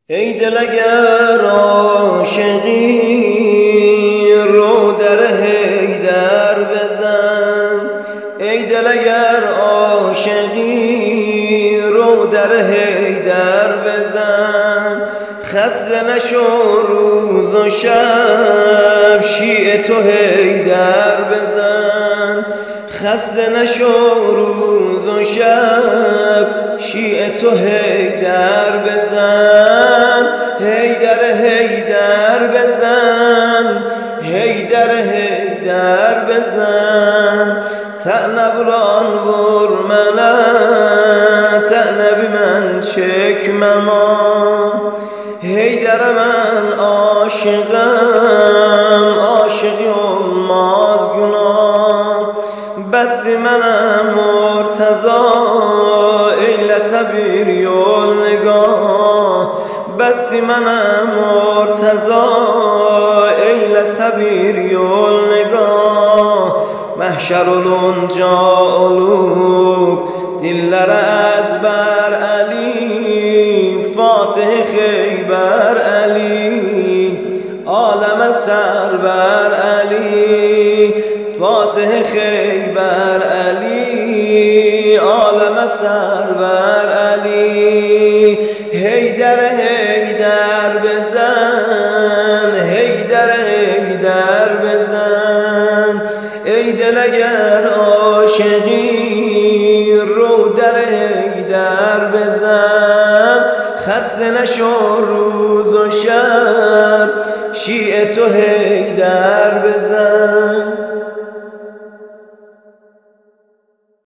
ای دل اگر عاشقی رو در حیدر بزن، ای دل اگر عاشقی رو در حیدر بزن. خسته نشو روز و شب شیعه تو حیدر بزن. خسته نشو روز و شب شیعه تو حیدر بزن. حیدر حیدر بزن، حیدر حیدر بزن. تعنبران ورمنا تعنبی من çekmema. حیدر من عاشقم، عاشقی olmaz günah. Bəsdi mənəm Murtəza, eyləsə bir yol nigah. Bəsdi mənəm Murtəza, eyləsə bir yol nigah. Məhşər olunca olub dillərə əzbər Əli, Fatih Xeybər Əli, aləmə sərvər Əli. Fatih Xeybər Əli, aləmə sərvər Əli. Heydər Heydər bezən, Heydər Heydər bezən. Ey dil eger aşıqi رو در حیدر بزن. خسته نشو روز و شب شیعه تو حیدر بزن.